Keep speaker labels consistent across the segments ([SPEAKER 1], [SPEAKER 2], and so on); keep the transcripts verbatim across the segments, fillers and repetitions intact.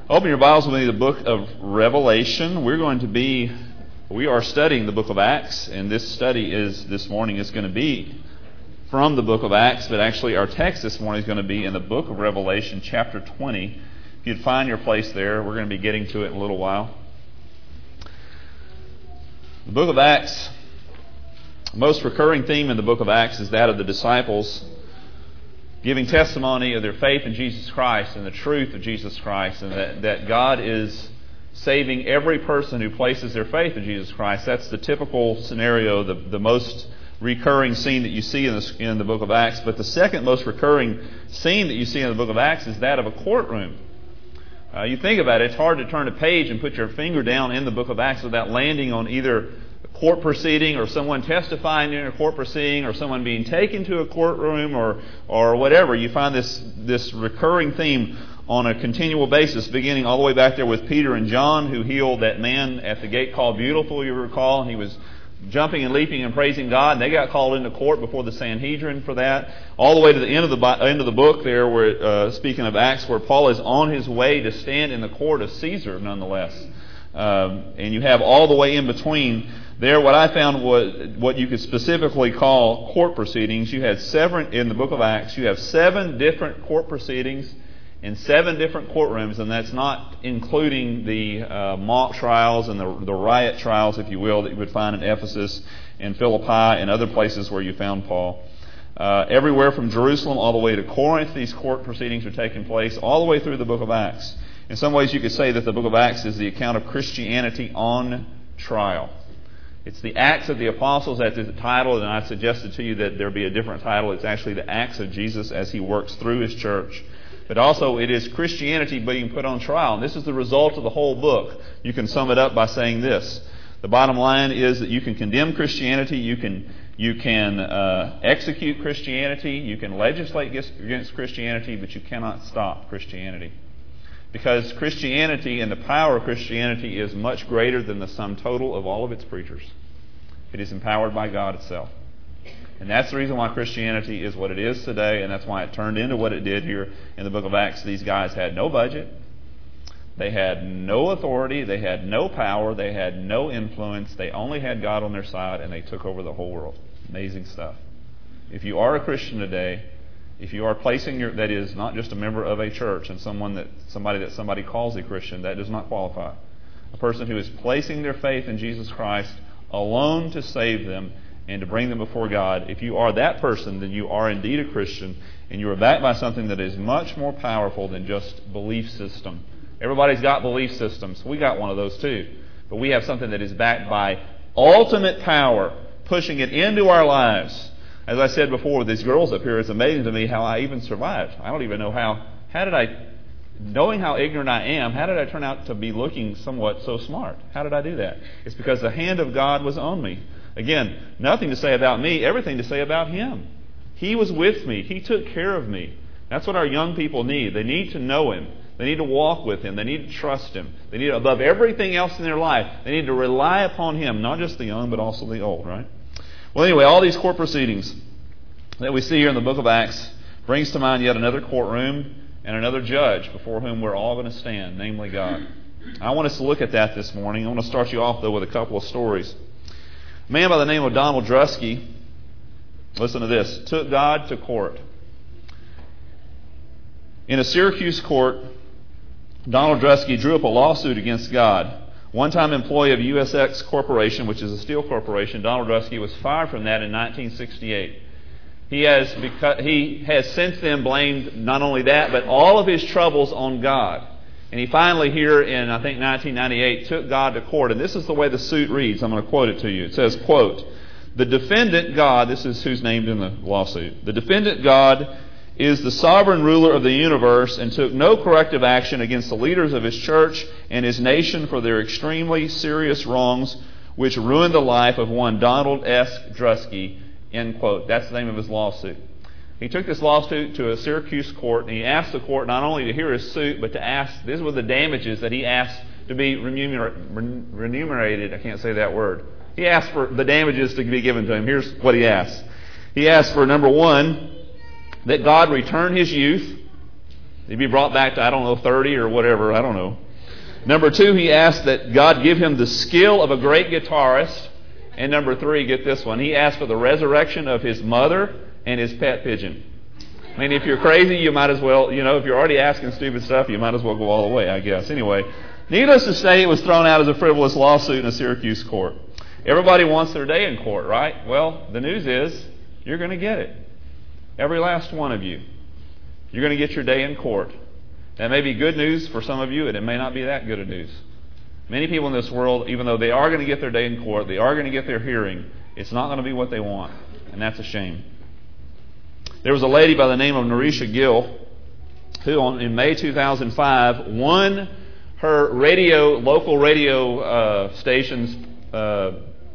[SPEAKER 1] Open your Bibles with me to the book of Revelation. We're going to be, we are studying the book of Acts, and this study is, this morning is going to be from the book of Acts, but actually our text this morning is going to be in the book of Revelation, chapter twenty. If you'd find your place there, we're going to be getting to it in a little while. The book of Acts, the most recurring theme in the book of Acts is that of the disciples giving testimony of their faith in Jesus Christ and the truth of Jesus Christ, and that, that God is saving every person who places their faith in Jesus Christ. That's the typical scenario, the, the most recurring scene that you see in the, in the book of Acts. But the second most recurring scene that you see in the book of Acts is that of a courtroom. Uh, you think about it, it's hard to turn a page and put your finger down in the book of Acts without landing on either a court proceeding or someone testifying in a court proceeding or someone being taken to a courtroom or or whatever. You find this, this recurring theme on a continual basis, beginning all the way back there with Peter and John, who healed that man at the gate called Beautiful, you recall, and he was jumping and leaping and praising God, and they got called into court before the Sanhedrin for that. All the way to the end of the end of the book there, where uh, speaking of Acts, where Paul is on his way to stand in the court of Caesar, nonetheless. Um, and you have all the way in between there. What I found was what you could specifically call court proceedings. You had seven in the book of Acts. You have seven different court proceedings in seven different courtrooms, and that's not including the uh, mock trials and the, the riot trials, if you will, that you would find in Ephesus and Philippi and other places where you found Paul. Uh, everywhere from Jerusalem all the way to Corinth, these court proceedings are taking place all the way through the book of Acts. In some ways, you could say that the book of Acts is the account of Christianity on trial. It's the Acts of the Apostles, that's the title, and I suggested to you that there be a different title. It's actually the Acts of Jesus as he works through his church. But also it is Christianity being put on trial. And this is the result of the whole book. You can sum it up by saying this. The bottom line is that you can condemn Christianity, you can you can uh, execute Christianity, you can legislate against Christianity, but you cannot stop Christianity. Because Christianity and the power of Christianity is much greater than the sum total of all of its preachers. It is empowered by God itself. And that's the reason why Christianity is what it is today, and that's why it turned into what it did here in the book of Acts. These guys had no budget. They had no authority. They had no power. They had no influence. They only had God on their side, and they took over the whole world. Amazing stuff. If you are a Christian today, if you are placing your, that is not just a member of a church and someone that somebody that somebody calls a Christian, that does not qualify. A person who is placing their faith in Jesus Christ alone to save them and to bring them before God, if you are that person, then you are indeed a Christian, and you are backed by something that is much more powerful than just belief system. Everybody's got belief systems. We got one of those too. But we have something that is backed by ultimate power, pushing it into our lives. As I said before with these girls up here, it's amazing to me how I even survived. I don't even know how. How did I, knowing how ignorant I am, how did I turn out to be looking somewhat so smart? How did I do that? It's because the hand of God was on me. Again, nothing to say about me, everything to say about Him. He was with me. He took care of me. That's what our young people need. They need to know Him. They need to walk with Him. They need to trust Him. They need to, above everything else in their life, they need to rely upon Him, not just the young, but also the old, right? Well, anyway, all these court proceedings that we see here in the book of Acts brings to mind yet another courtroom and another judge before whom we're all going to stand, namely God. I want us to look at that this morning. I want to start you off, though, with a couple of stories. A man by the name of Donald Drusky, listen to this, took God to court. In a Syracuse court, Donald Drusky drew up a lawsuit against God. One-time employee of U S X Corporation, which is a steel corporation, Donald Drusky was fired from that in nineteen sixty-eight. He has, because, he has since then blamed not only that, but all of his troubles on God. And he finally here in, I think, nineteen ninety-eight, took God to court. And this is the way the suit reads. I'm going to quote it to you. It says, quote, "The defendant God," this is who's named in the lawsuit, "the defendant God is the sovereign ruler of the universe and took no corrective action against the leaders of His church and His nation for their extremely serious wrongs which ruined the life of one Donald S. Drusky," end quote. That's the name of his lawsuit. He took this lawsuit to a Syracuse court, and he asked the court not only to hear his suit, but to ask, these were the damages that he asked to be remunerated. I can't say that word. He asked for the damages to be given to him. Here's what he asked. He asked for, number one, that God return his youth, He'd be brought back to, I don't know, thirty or whatever, I don't know. Number two, he asked that God give him the skill of a great guitarist. And number three, get this one, he asked for the resurrection of his mother and his pet pigeon. I mean, if you're crazy, you might as well, you know, if you're already asking stupid stuff, you might as well go all the way, I guess. Anyway, needless to say, it was thrown out as a frivolous lawsuit in a Syracuse court. Everybody wants their day in court, right? Well, the news is, you're going to get it. Every last one of you. You're going to get your day in court. That may be good news for some of you, and it may not be that good of news. Many people in this world, even though they are going to get their day in court, they are going to get their hearing, it's not going to be what they want. And that's a shame. There was a lady by the name of Narisha Gill who, in May two thousand five, won her radio, local radio uh, station's uh,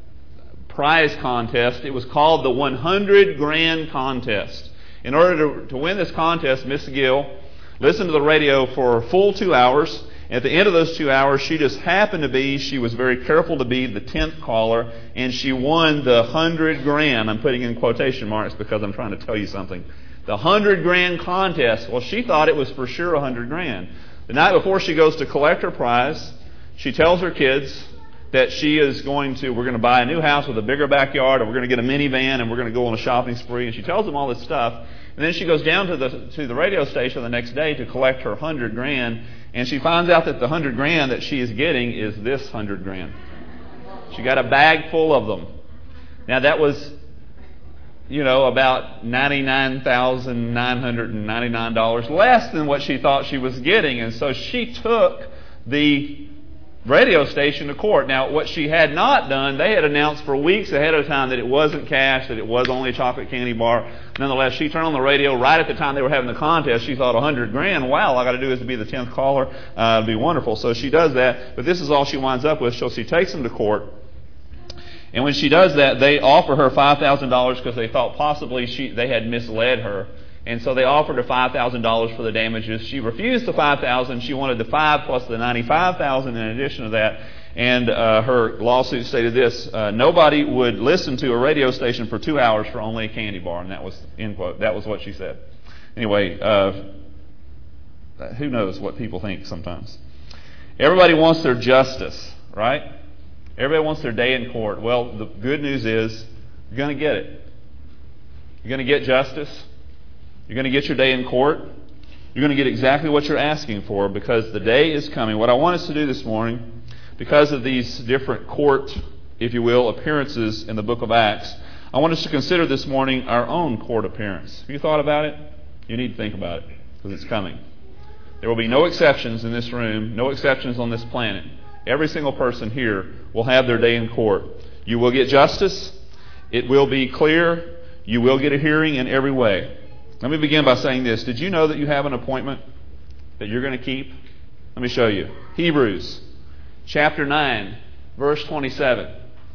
[SPEAKER 1] prize contest. It was called the one hundred grand Contest. In order to, to win this contest, Miss Gill listened to the radio for a full two hours. At the end of those two hours, she just happened to be, she was very careful to be the tenth caller, and she won the hundred grand. I'm putting in quotation marks because I'm trying to tell you something. The hundred grand contest. Well, she thought it was for sure a hundred grand. The night before she goes to collect her prize, she tells her kids that she is going to, we're going to buy a new house with a bigger backyard, and we're going to get a minivan, and we're going to go on a shopping spree. And she tells them all this stuff. And then she goes down to the to the radio station the next day to collect her hundred grand, and she finds out that the hundred grand that she is getting is this hundred grand. She got a bag full of them. Now that was, you know, about ninety-nine thousand nine hundred ninety-nine dollars less than what she thought she was getting, and so she took the radio station to court. Now, what she had not done, they had announced for weeks ahead of time that it wasn't cash, that it was only a chocolate candy bar. Nonetheless, she turned on the radio right at the time they were having the contest. She thought, a hundred grand, wow, all I got to do is to be the tenth caller. Uh, it'd be wonderful. So she does that, but this is all she winds up with. So she takes them to court. And when she does that, they offer her five thousand dollars because they thought possibly she they had misled her. And so they offered her five thousand dollars for the damages. She refused the five thousand dollars. She wanted the five plus the ninety-five thousand dollars in addition to that. And uh, her lawsuit stated this: uh, nobody would listen to a radio station for two hours for only a candy bar. And that was, end quote. That was what she said. Anyway, uh, who knows what people think sometimes. Everybody wants their justice, right? Everybody wants their day in court. Well, the good news is you're going to get it. You're going to get justice. You're going to get your day in court. You're going to get exactly what you're asking for because the day is coming. What I want us to do this morning, because of these different court, if you will, appearances in the book of Acts, I want us to consider this morning our own court appearance. Have you thought about it? You need to think about it because it's coming. There will be no exceptions in this room, no exceptions on this planet. Every single person here will have their day in court. You will get justice. It will be clear. You will get a hearing in every way. Let me begin by saying this. Did you know that you have an appointment that you're going to keep? Let me show you. Hebrews chapter nine, verse twenty-seven.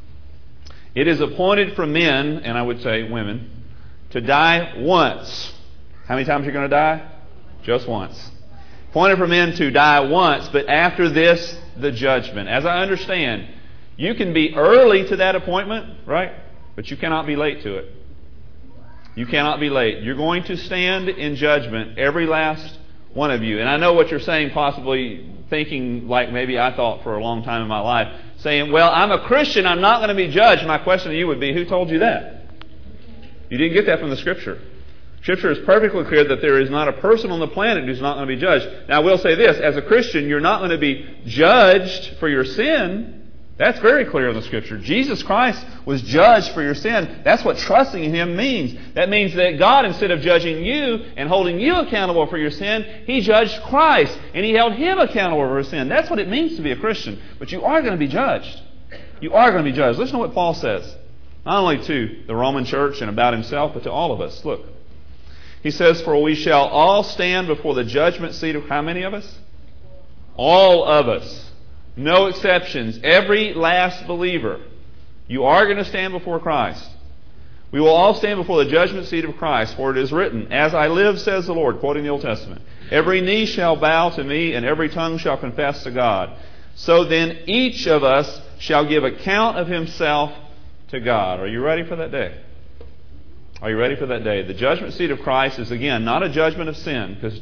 [SPEAKER 1] It is appointed for men, and I would say women, to die once. How many times are you going to die? Just once. Appointed for men to die once, but after this, the judgment. As I understand, you can be early to that appointment, right? But you cannot be late to it. You cannot be late. You're going to stand in judgment, every last one of you. And I know what you're saying, possibly thinking like maybe I thought for a long time in my life, saying, well, I'm a Christian, I'm not going to be judged. My question to you would be, who told you that? You didn't get that from the Scripture. Scripture is perfectly clear that there is not a person on the planet who's not going to be judged. Now, I will say this, as a Christian, you're not going to be judged for your sin. That's very clear in the Scripture. Jesus Christ was judged for your sin. That's what trusting in Him means. That means that God, instead of judging you and holding you accountable for your sin, He judged Christ and He held Him accountable for his sin. That's what it means to be a Christian. But you are going to be judged. You are going to be judged. Listen to what Paul says. Not only to the Roman church and about himself, but to all of us. Look. He says, for we shall all stand before the judgment seat of how many of us? All of us. No exceptions. Every last believer. You are going to stand before Christ. We will all stand before the judgment seat of Christ, for it is written, as I live, says the Lord, quoting the Old Testament, every knee shall bow to me, and every tongue shall confess to God. So then each of us shall give account of himself to God. Are you ready for that day? Are you ready for that day? The judgment seat of Christ is, again, not a judgment of sin, because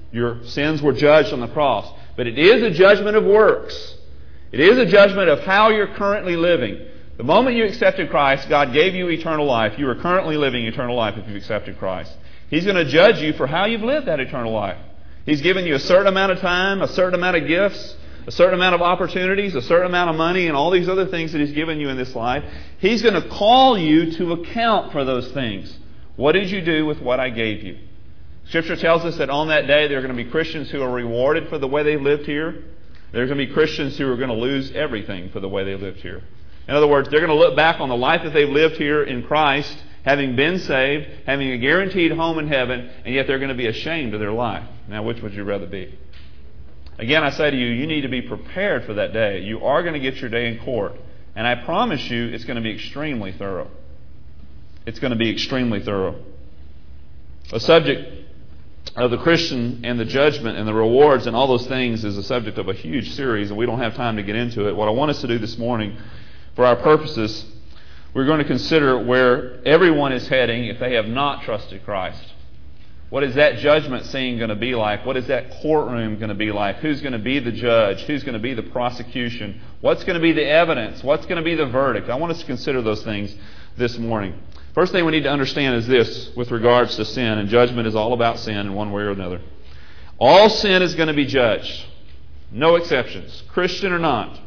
[SPEAKER 1] Your sins were judged on the cross. But it is a judgment of works. It is a judgment of how you're currently living. The moment you accepted Christ, God gave you eternal life. You are currently living eternal life if you've accepted Christ. He's going to judge you for how you've lived that eternal life. He's given you a certain amount of time, a certain amount of gifts, a certain amount of opportunities, a certain amount of money, and all these other things that He's given you in this life. He's going to call you to account for those things. What did you do with what I gave you? Scripture tells us that on that day there are going to be Christians who are rewarded for the way they lived here. There's going to be Christians who are going to lose everything for the way they lived here. In other words, they're going to look back on the life that they've lived here in Christ, having been saved, having a guaranteed home in heaven, and yet they're going to be ashamed of their life. Now, which would you rather be? Again, I say to you, you need to be prepared for that day. You are going to get your day in court. And I promise you, it's going to be extremely thorough. It's going to be extremely thorough. The subject of the Christian and the judgment and the rewards and all those things is a subject of a huge series, and we don't have time to get into it. What I want us to do this morning, for our purposes, we're going to consider where everyone is heading if they have not trusted Christ. What is that judgment scene going to be like? What is that courtroom going to be like? Who's going to be the judge? Who's going to be the prosecution? What's going to be the evidence? What's going to be the verdict? I want us to consider those things this morning. First thing we need to understand is this with regards to sin, and judgment is all about sin in one way or another. All sin is going to be judged. No exceptions, Christian or not.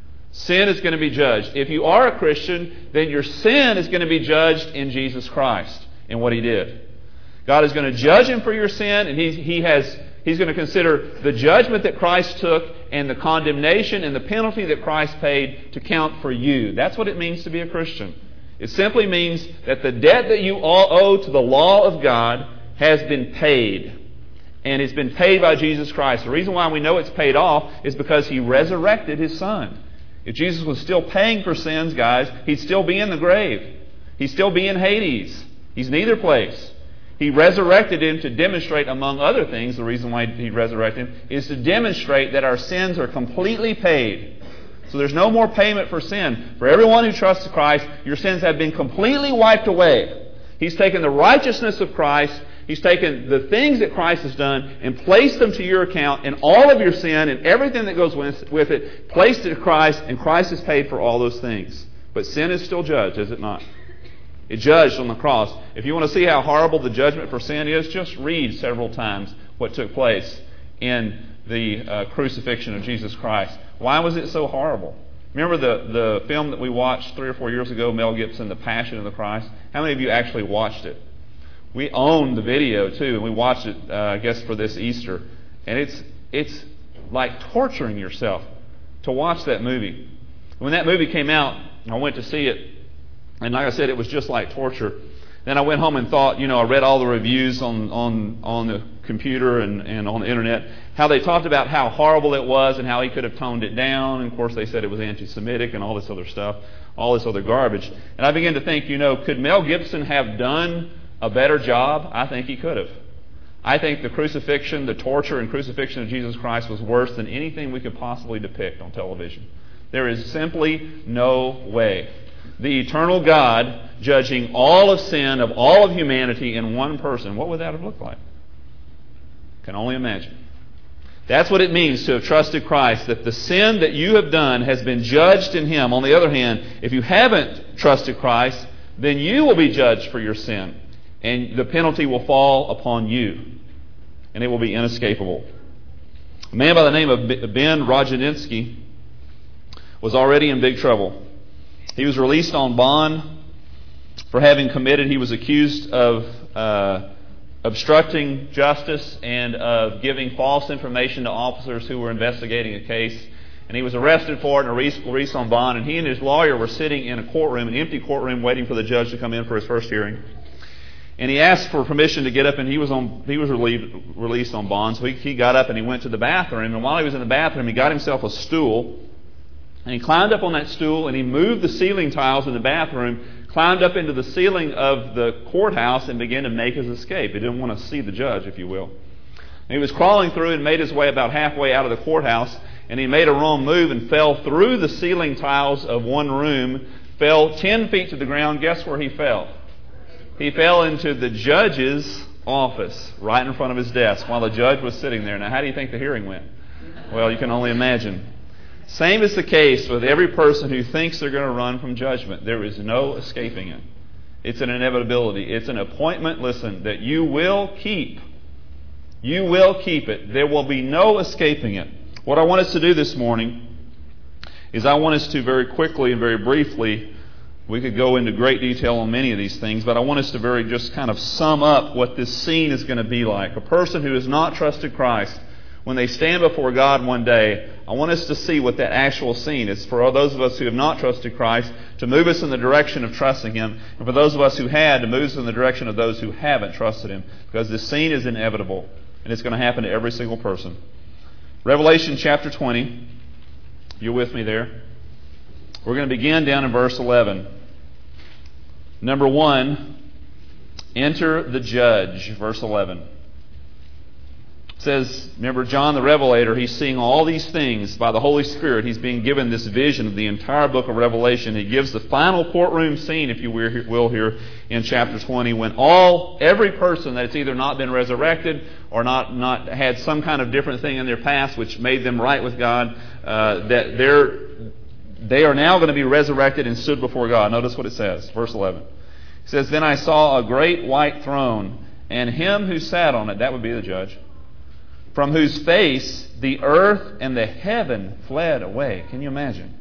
[SPEAKER 1] Sin is going to be judged. If you are a Christian, then your sin is going to be judged in Jesus Christ, in what He did. God is going to judge him for your sin, and he, he has, He's going to consider the judgment that Christ took and the condemnation and the penalty that Christ paid to count for you. That's what it means to be a Christian. It simply means that the debt that you all owe to the law of God has been paid. And it's been paid by Jesus Christ. The reason why we know it's paid off is because He resurrected His Son. If Jesus was still paying for sins, guys, He'd still be in the grave. He'd still be in Hades. He's neither place. He resurrected Him to demonstrate, among other things, the reason why He resurrected Him is to demonstrate that our sins are completely paid. So there's no more payment for sin. For everyone who trusts Christ, your sins have been completely wiped away. He's taken the righteousness of Christ, He's taken the things that Christ has done and placed them to your account, and all of your sin and everything that goes with, with it, placed it to Christ, and Christ has paid for all those things. But sin is still judged, is it not? It's judged on the cross. If you want to see how horrible the judgment for sin is, just read several times what took place in the uh, crucifixion of Jesus Christ. Why was it so horrible? Remember the, the film that we watched three or four years ago, Mel Gibson, The Passion of the Christ? How many of you actually watched it? We own the video too, and we watched it, uh, I guess, for this Easter. And it's it's like torturing yourself to watch that movie. When that movie came out, I went to see it. And like I said, it was just like torture. Then I went home and thought, you know, I read all the reviews on on, on the computer and, and on the internet, how they talked about how horrible it was and how he could have toned it down. And of course, they said it was anti-Semitic and all this other stuff, all this other garbage. And I began to think, you know, could Mel Gibson have done a better job? I think he could have. I think the crucifixion, the torture and crucifixion of Jesus Christ was worse than anything we could possibly depict on television. There is simply no way. The eternal God judging all of sin of all of humanity in one person. What would that have looked like? Can only imagine. That's what it means to have trusted Christ, that the sin that you have done has been judged in Him. On the other hand, if you haven't trusted Christ, then you will be judged for your sin, and the penalty will fall upon you, and it will be inescapable. A man by the name of Ben Rojaninski was already in big trouble. He was released on bond for having committed, he was accused of uh, obstructing justice and of giving false information to officers who were investigating a case. And he was arrested for it and released on bond. And he and his lawyer were sitting in a courtroom, an empty courtroom, waiting for the judge to come in for his first hearing. And he asked for permission to get up, and he was on he was relieved, released on bond. So he, he got up and he went to the bathroom. And while he was in the bathroom, he got himself a stool. And he climbed up on that stool and he moved the ceiling tiles in the bathroom, climbed up into the ceiling of the courthouse and began to make his escape. He didn't want to see the judge, if you will. And he was crawling through and made his way about halfway out of the courthouse, and he made a wrong move and fell through the ceiling tiles of one room, fell ten feet to the ground. Guess where he fell? He fell into the judge's office, right in front of his desk, while the judge was sitting there. Now, how do you think the hearing went? Well, you can only imagine. Same is the case with every person who thinks they're going to run from judgment. There is no escaping it. It's an inevitability. It's an appointment, listen, that you will keep. You will keep it. There will be no escaping it. What I want us to do this morning is I want us to very quickly and very briefly, we could go into great detail on many of these things, but I want us to very just kind of sum up what this scene is going to be like. A person who has not trusted Christ, when they stand before God one day, I want us to see what that actual scene is for all those of us who have not trusted Christ, to move us in the direction of trusting Him, and for those of us who had, to move us in the direction of those who haven't trusted Him, because this scene is inevitable, and it's going to happen to every single person. Revelation chapter twenty. You're with me there? We're going to begin down in verse eleven. Number one, enter the judge, verse eleven. It says, remember John the Revelator, he's seeing all these things by the Holy Spirit. He's being given this vision of the entire book of Revelation. He gives the final courtroom scene, if you will, here in chapter twenty, when all, every person that's either not been resurrected or not, not had some kind of different thing in their past which made them right with God, uh, that they're, they are now going to be resurrected and stood before God. Notice what it says, verse eleven. It says, then I saw a great white throne, and Him who sat on it, that would be the judge, from whose face the earth and the heaven fled away. Can you imagine?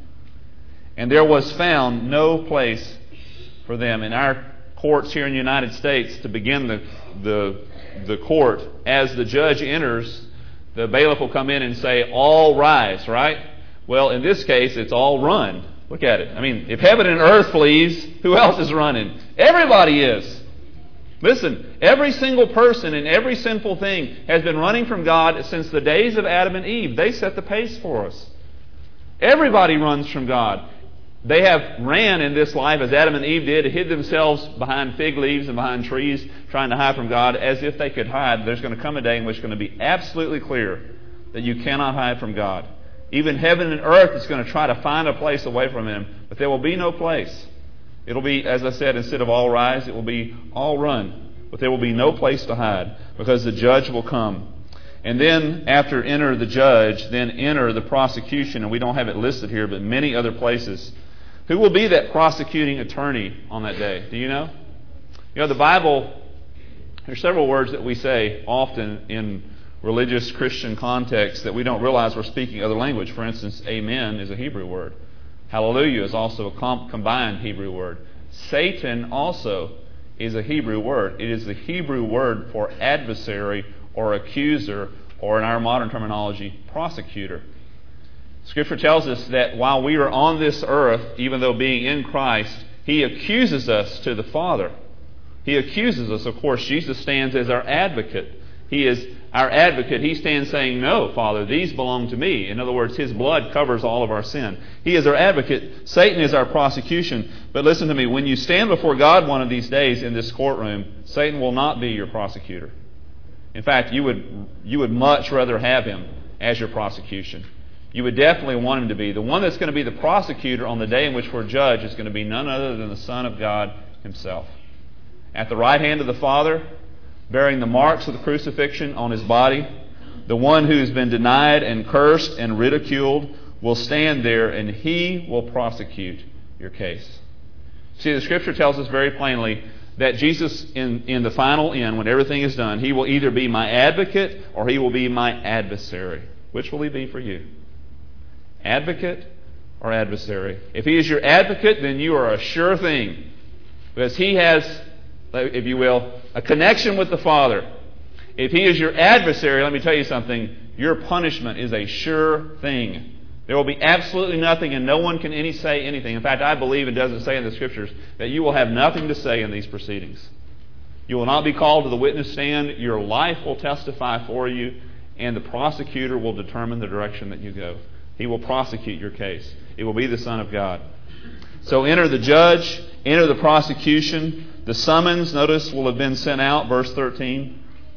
[SPEAKER 1] And there was found no place for them. In our courts here in the United States, to begin the, the, the court, as the judge enters, the bailiff will come in and say, all rise, right? Well, in this case, it's all run. Look at it. I mean, if heaven and earth flees, who else is running? Everybody is. Listen, every single person and every sinful thing has been running from God since the days of Adam and Eve. They set the pace for us. Everybody runs from God. They have ran in this life as Adam and Eve did, hid themselves behind fig leaves and behind trees, trying to hide from God as if they could hide. There's going to come a day in which it's going to be absolutely clear that you cannot hide from God. Even heaven and earth is going to try to find a place away from Him, but there will be no place. It'll be, as I said, instead of all rise, it will be all run. But there will be no place to hide, because the judge will come. And then, after enter the judge, then enter the prosecution. And we don't have it listed here, but many other places. Who will be that prosecuting attorney on that day? Do you know? You know, the Bible, there's several words that we say often in religious Christian context that we don't realize we're speaking other language. For instance, amen is a Hebrew word. Hallelujah is also a com- combined Hebrew word. Satan also is a Hebrew word. It is the Hebrew word for adversary or accuser, or in our modern terminology, prosecutor. Scripture tells us that while we are on this earth, even though being in Christ, He accuses us to the Father. He accuses us. Of course, Jesus stands as our advocate. He is our advocate. He stands saying, no, Father, these belong to me. In other words, His blood covers all of our sin. He is our advocate. Satan is our prosecution. But listen to me, when you stand before God one of these days in this courtroom, Satan will not be your prosecutor. In fact, you would, you would much rather have him as your prosecution. You would definitely want him to be. The one that's going to be the prosecutor on the day in which we're judged is going to be none other than the Son of God Himself. At the right hand of the Father, bearing the marks of the crucifixion on His body, the one who's been denied and cursed and ridiculed will stand there, and He will prosecute your case. See, the Scripture tells us very plainly that Jesus, in, in the final end, when everything is done, He will either be my advocate or He will be my adversary. Which will He be for you? Advocate or adversary? If He is your advocate, then you are a sure thing, because He has, if you will, a connection with the Father. If He is your adversary, let me tell you something, your punishment is a sure thing. There will be absolutely nothing, and no one can any say anything. In fact, I believe it doesn't say in the Scriptures that you will have nothing to say in these proceedings. You will not be called to the witness stand. Your life will testify for you, and the prosecutor will determine the direction that you go. He will prosecute your case. It will be the Son of God. So enter the judge, enter the prosecution. The summons, notice, will have been sent out, verse thirteen.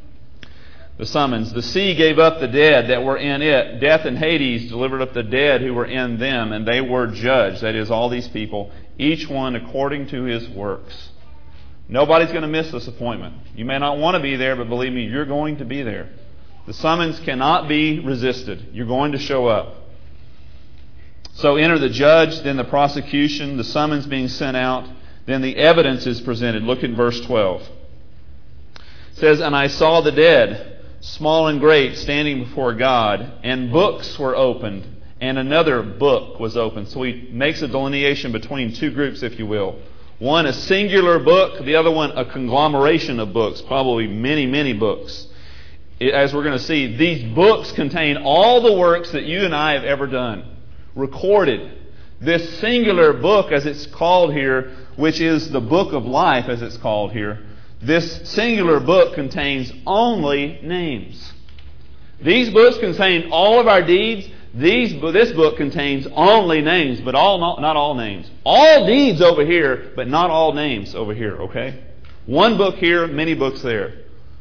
[SPEAKER 1] The summons. The sea gave up the dead that were in it. Death and Hades delivered up the dead who were in them, and they were judged, that is, all these people, each one according to his works. Nobody's going to miss this appointment. You may not want to be there, but believe me, you're going to be there. The summons cannot be resisted. You're going to show up. So enter the judge, then the prosecution, the summons being sent out, then the evidence is presented. Look at verse twelve. It says, "And I saw the dead, small and great, standing before God, and books were opened, and another book was opened." So he makes a delineation between two groups, if you will. One, a singular book, the other one, a conglomeration of books, probably many, many books. As we're going to see, these books contain all the works that you and I have ever done, recorded. This singular book, as it's called here, which is the book of life, as it's called here, this singular book contains only names. These books contain all of our deeds. These, this book contains only names, but all not, not all names. All deeds over here, but not all names over here, okay? One book here, many books there.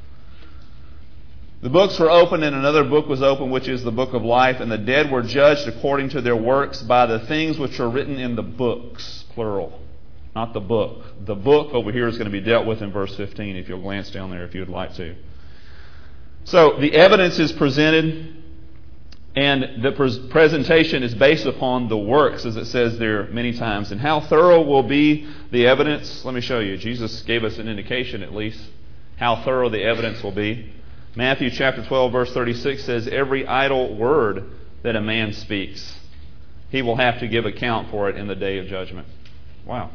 [SPEAKER 1] The books were opened, and another book was opened, which is the book of life, and the dead were judged according to their works by the things which are written in the books, plural, not the book. The book over here is going to be dealt with in verse fifteen, if you'll glance down there if you would like to. So the evidence is presented, and the pres- presentation is based upon the works, as it says there many times. And how thorough will be the evidence? Let me show you. Jesus gave us an indication, at least, how thorough the evidence will be. Matthew chapter twelve, verse thirty-six says, "Every idle word that a man speaks, he will have to give account for it in the day of judgment." Wow.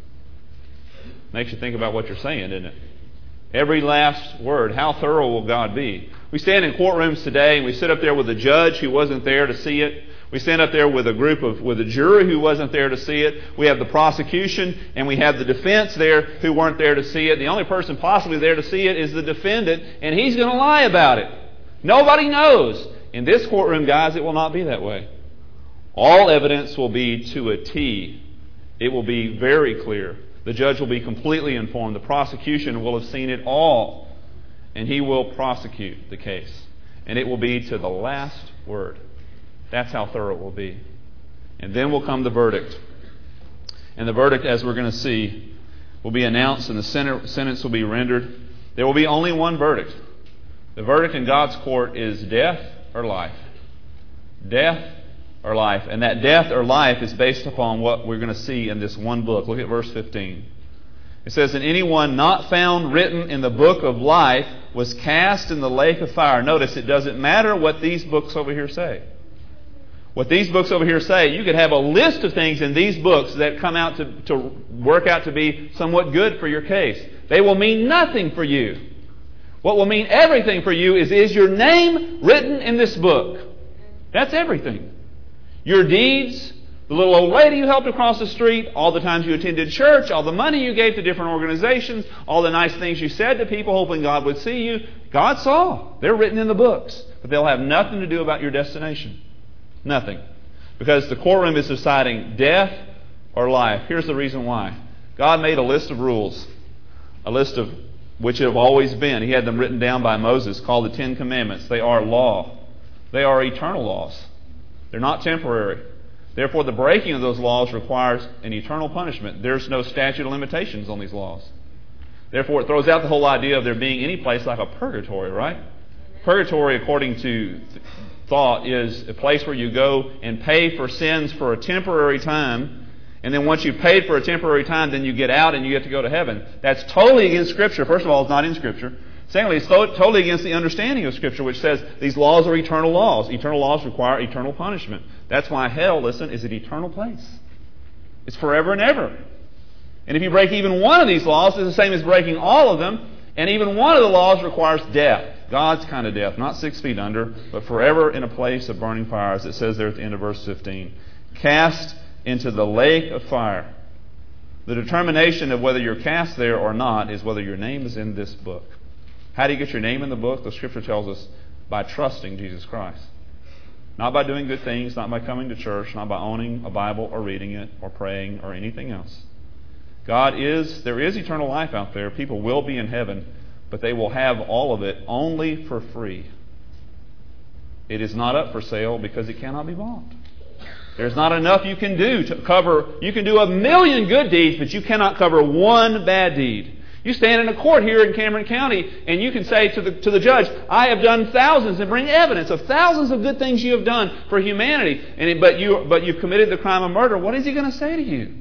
[SPEAKER 1] Makes you think about what you're saying, doesn't it? Every last word. How thorough will God be? We stand in courtrooms today and we sit up there with a judge who wasn't there to see it. We stand up there with a group of, with a jury who wasn't there to see it. We have the prosecution and we have the defense there who weren't there to see it. The only person possibly there to see it is the defendant, and he's going to lie about it. Nobody knows. In this courtroom, guys, it will not be that way. All evidence will be to a T. It will be very clear. The judge will be completely informed. The prosecution will have seen it all, and he will prosecute the case. And it will be to the last word. That's how thorough it will be. And then will come the verdict. And the verdict, as we're going to see, will be announced and the sentence will be rendered. There will be only one verdict. The verdict in God's court is death or life. Death or life. And that death or life is based upon what we're going to see in this one book. Look at verse fifteen. It says, "And anyone not found written in the book of life was cast in the lake of fire." Notice, it doesn't matter what these books over here say. What these books over here say, you could have a list of things in these books that come out to, to work out to be somewhat good for your case. They will mean nothing for you. What will mean everything for you is, is your name written in this book? That's everything. Your deeds, the little old lady you helped across the street, all the times you attended church, all the money you gave to different organizations, all the nice things you said to people hoping God would see you, God saw. They're written in the books. But they'll have nothing to do about your destination. Nothing. Because the courtroom is deciding death or life. Here's the reason why. God made a list of rules, a list of which have always been. He had them written down by Moses, called the Ten Commandments. They are law. They are eternal laws. They're not temporary. Therefore, the breaking of those laws requires an eternal punishment. There's no statute of limitations on these laws. Therefore, it throws out the whole idea of there being any place like a purgatory, right? Purgatory, according to thought, is a place where you go and pay for sins for a temporary time, and then once you've paid for a temporary time, then you get out and you get to go to heaven. That's totally against Scripture. First of all, it's not in Scripture. Secondly, it's totally against the understanding of Scripture, which says these laws are eternal laws. Eternal laws require eternal punishment. That's why hell, listen, is an eternal place. It's forever and ever. And if you break even one of these laws, it's the same as breaking all of them, and even one of the laws requires death. God's kind of death, not six feet under, but forever in a place of burning fire, as it says there at the end of verse fifteen. Cast into the lake of fire. The determination of whether you're cast there or not is whether your name is in this book. How do you get your name in the book? The Scripture tells us by trusting Jesus Christ. Not by doing good things, not by coming to church, not by owning a Bible or reading it or praying or anything else. God is, there is eternal life out there. People will be in heaven, but they will have all of it only for free. It is not up for sale because it cannot be bought. There's not enough you can do to cover. You can do a million good deeds, but you cannot cover one bad deed. You stand in a court here in Cameron County and you can say to the, to the judge, I have done thousands, and bring evidence of thousands of good things you have done for humanity, and it, but, you, but you've committed the crime of murder. What is he going to say to you?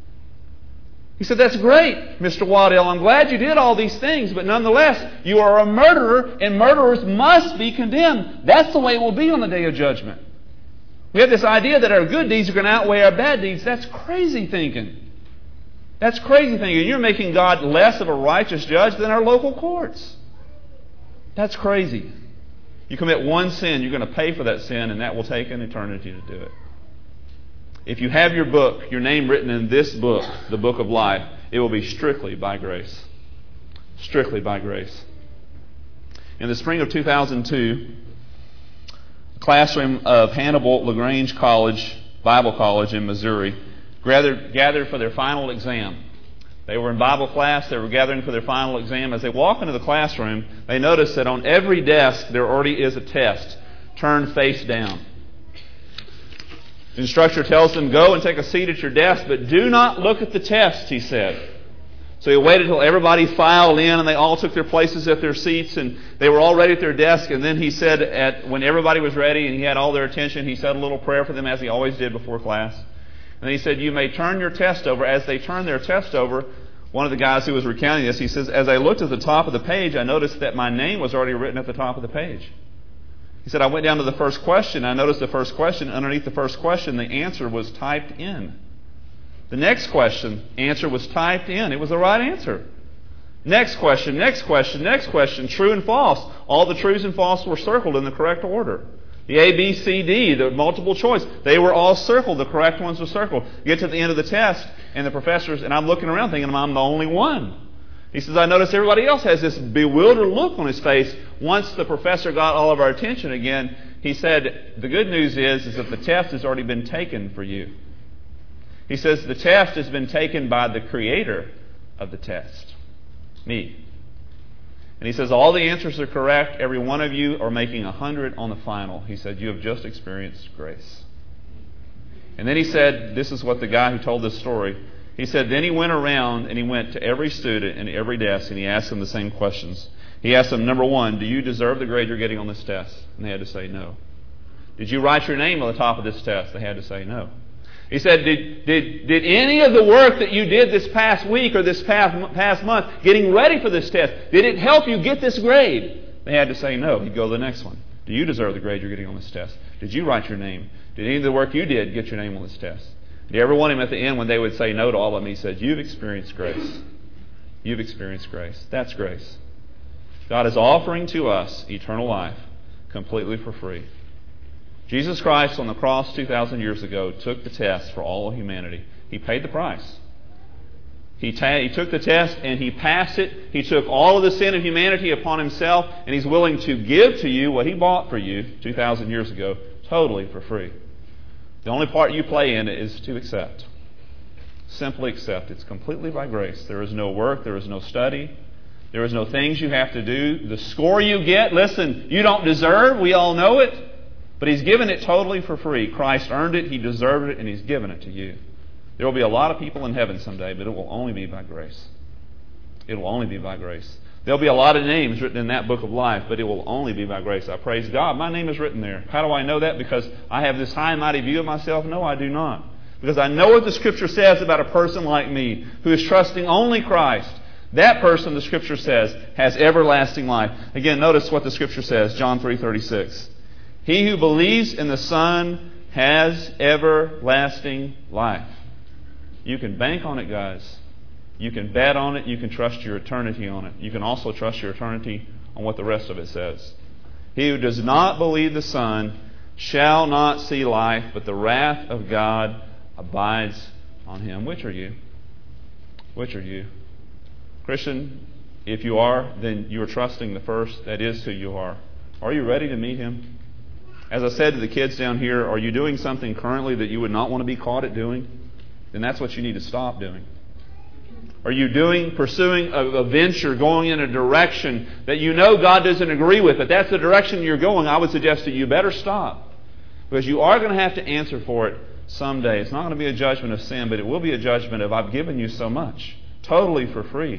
[SPEAKER 1] He said, that's great, Mister Waddell. I'm glad you did all these things, but nonetheless, you are a murderer, and murderers must be condemned. That's the way it will be on the day of judgment. We have this idea that our good deeds are going to outweigh our bad deeds. That's crazy thinking. That's crazy thinking. You're making God less of a righteous judge than our local courts. That's crazy. You commit one sin, you're going to pay for that sin, and that will take an eternity to do it. If you have your book, your name written in this book, the book of life, it will be strictly by grace. Strictly by grace. In the spring of two thousand two, the classroom of Hannibal LaGrange College, Bible College in Missouri, gathered, gathered for their final exam. They were in Bible class. They were gathering for their final exam. As they walk into the classroom, they notice that on every desk there already is a test turned face down. The instructor tells them, go and take a seat at your desk, but do not look at the test, he said. So he waited until everybody filed in and they all took their places at their seats and they were all ready at their desk. And then he said, at, when everybody was ready and he had all their attention, he said a little prayer for them as he always did before class. And he said, you may turn your test over. As they turned their test over, one of the guys who was recounting this, he says, as I looked at the top of the page, I noticed that my name was already written at the top of the page. He said, I went down to the first question. I noticed the first question. Underneath the first question, the answer was typed in. The next question, answer was typed in. It was the right answer. Next question, next question, next question, true and false. All the trues and false were circled in the correct order. The A, B, C, D, the multiple choice, they were all circled. The correct ones were circled. You get to the end of the test, and the professors, and I'm looking around thinking I'm the only one. He says, I notice everybody else has this bewildered look on his face. Once the professor got all of our attention again, he said, the good news is, is that the test has already been taken for you. He says, the test has been taken by the creator of the test, me. And he says, all the answers are correct. Every one of you are making a hundred on the final. He said, you have just experienced grace. And then he said, this is what the guy who told this story, he said, then he went around and he went to every student and every desk and he asked them the same questions. He asked them, number one, do you deserve the grade you're getting on this test? And they had to say no. Did you write your name on the top of this test? They had to say no. He said, did, did, did any of the work that you did this past week or this past, past month, getting ready for this test, did it help you get this grade? They had to say no. He'd go to the next one. Do you deserve the grade you're getting on this test? Did you write your name? Did any of the work you did get your name on this test? Did you ever want him at the end when they would say no to all of them? He said, you've experienced grace. You've experienced grace. That's grace. God is offering to us eternal life completely for free. Jesus Christ on the cross two thousand years ago took the test for all of humanity. He paid the price. He, ta- he took the test and he passed it. He took all of the sin of humanity upon himself, and he's willing to give to you what he bought for you two thousand years ago totally for free. The only part you play in it is to accept. Simply accept. It's completely by grace. There is no work. There is no study. There is no things you have to do. The score you get, listen, you don't deserve. We all know it. But he's given it totally for free. Christ earned it, he deserved it, and he's given it to you. There will be a lot of people in heaven someday, but it will only be by grace. It will only be by grace. There will be a lot of names written in that book of life, but it will only be by grace. I praise God. My name is written there. How do I know that? Because I have this high and mighty view of myself? No, I do not. Because I know what the Scripture says about a person like me who is trusting only Christ. That person, the Scripture says, has everlasting life. Again, notice what the Scripture says, John three thirty-six. He who believes in the Son has everlasting life. You can bank on it, guys. You can bet on it. You can trust your eternity on it. You can also trust your eternity on what the rest of it says. He who does not believe the Son shall not see life, but the wrath of God abides on him. Which are you? Which are you? Christian, if you are, then you are trusting the first. That is who you are. Are you ready to meet him? As I said to the kids down here, are you doing something currently that you would not want to be caught at doing? Then that's what you need to stop doing. Are you doing, pursuing a, a venture, going in a direction that you know God doesn't agree with, but that's the direction you're going? I would suggest that you better stop. Because you are going to have to answer for it someday. It's not going to be a judgment of sin, but it will be a judgment of I've given you so much, totally for free,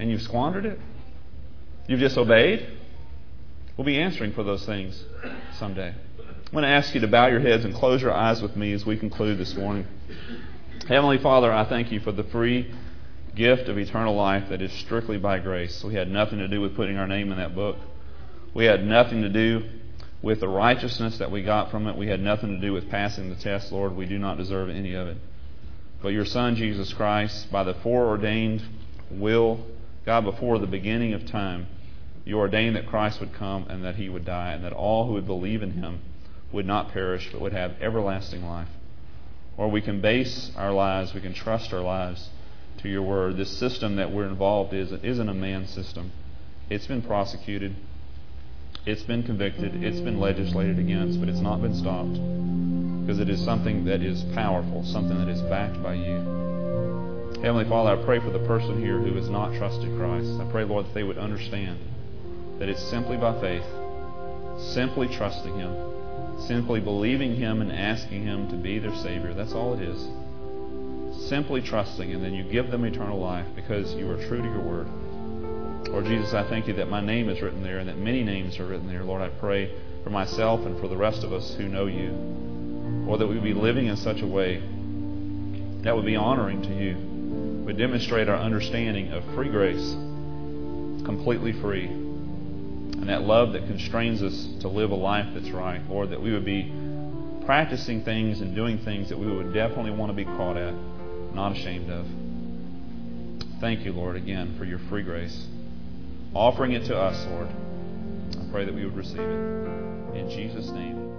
[SPEAKER 1] and you've squandered it? You've disobeyed? We'll be answering for those things someday. I'm going to ask you to bow your heads and close your eyes with me as we conclude this morning. Heavenly Father, I thank you for the free gift of eternal life that is strictly by grace. We had nothing to do with putting our name in that book. We had nothing to do with the righteousness that we got from it. We had nothing to do with passing the test, Lord. We do not deserve any of it. But your Son, Jesus Christ, by the foreordained will, God, before the beginning of time, you ordained that Christ would come and that he would die, and that all who would believe in him would not perish but would have everlasting life. Or we can base our lives, we can trust our lives to your word. This system that we're involved in isn't a man system. It's been prosecuted. It's been convicted. It's been legislated against, but it's not been stopped because it is something that is powerful, something that is backed by you. Heavenly Father, I pray for the person here who has not trusted Christ. I pray, Lord, that they would understand that it's simply by faith, simply trusting him, simply believing him and asking him to be their Savior. That's all it is. Simply trusting, and then you give them eternal life because you are true to your word. Lord Jesus, I thank you that my name is written there and that many names are written there. Lord, I pray for myself and for the rest of us who know you. Lord, that we would be living in such a way that would be honoring to you, would demonstrate our understanding of free grace, completely free, and that love that constrains us to live a life that's right. Lord, that we would be practicing things and doing things that we would definitely want to be caught at, not ashamed of. Thank you, Lord, again for your free grace. Offering it to us, Lord. I pray that we would receive it. In Jesus' name.